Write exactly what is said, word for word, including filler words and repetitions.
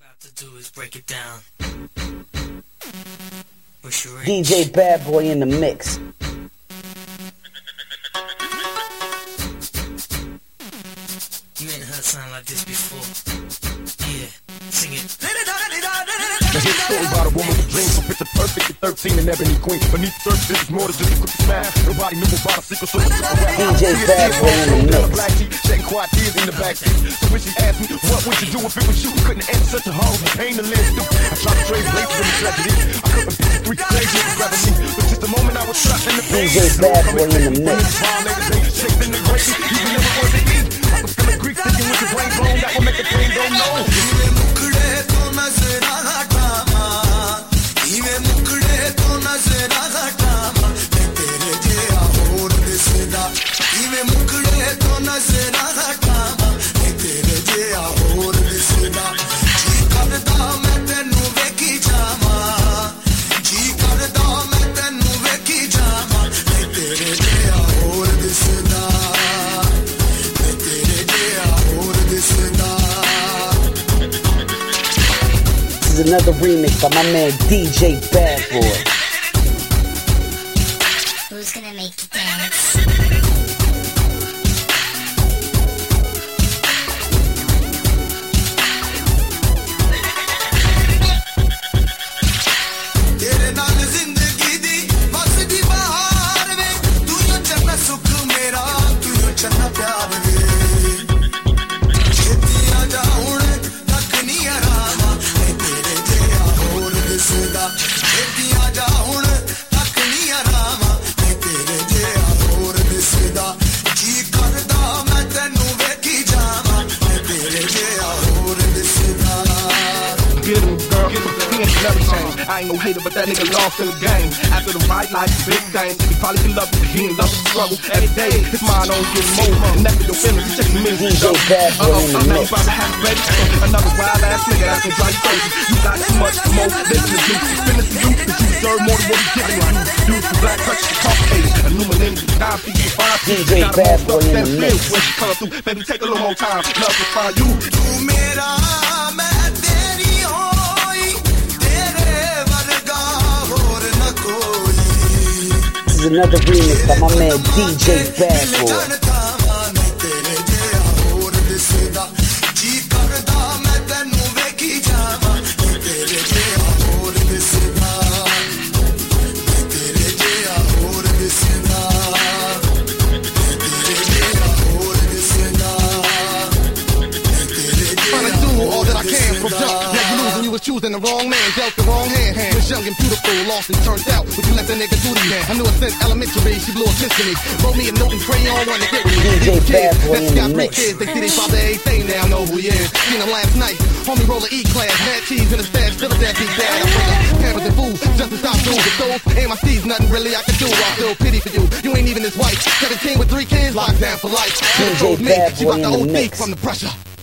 about to do is break it down. D J Bad Boy in the mix. You ain't heard something like this before. Yeah, sing it. Now here's a story about a woman with dreams, so picture perfect at thirteen, an ebony queen. Beneath the surface, it's more than just a quick smile. Nobody knew about a secret, so let's look around. D J Bad Boy in the mix. Black tea, shedding quiet tears in the backseat. So when she asked me, what would you do if it was you? Couldn't answer such a horrible pain to live through. I tried to trade places in the tragedy. I couldn't picture three days with grabbing me. But just the moment I was trapped in the pain. D J Bad Boy in the mix. Shaking the gravy, you never want to eat. I was feeling Greek, thinking with your brain blown, that will make the pain go no. This is another remix by my man D J Bad Boy. Who's gonna make you dance? Get him, girl, he ain't never changed. I ain't no hater, but that nigga lost in the game. After the fight, like big thing, he probably can love you, he ain't love the struggle. Every day, his mind on getting more. And never your feelings, you checking me. D J Bad Boy in the mix. Another wild ass nigga that can drive you crazy. You got too much more living to do. Finish the youth, but you deserve more than what we giving you. Use the black touch, the complicated. Illuminating the time for you, five D J Bad Boy in the mix. When she come through, baby, take a little more time. Love to find you. This is another remix by my man D J Bad Boy. Choosing the wrong man, dealt the wrong hand. hand. Was young and beautiful, lost and turned out. But you let that nigga do to me. I knew it since elementary, she blew a kiss to me. Wrote me a note and crayon, want to get with me. D J Bad Boy in the got three mix. kids, they see they father everything now, know who he is. Seen him last night, homie roll a E-class, mad cheese in the stash, still a dad beat dad. I bring up parents and food, just to stop doing with those. Ain't my C's, nothing really I can do. I feel pity for you, you ain't even his wife. seventeen with three kids, locked down for life. D J Bad She Boy about in the the O D mix. from the pressure.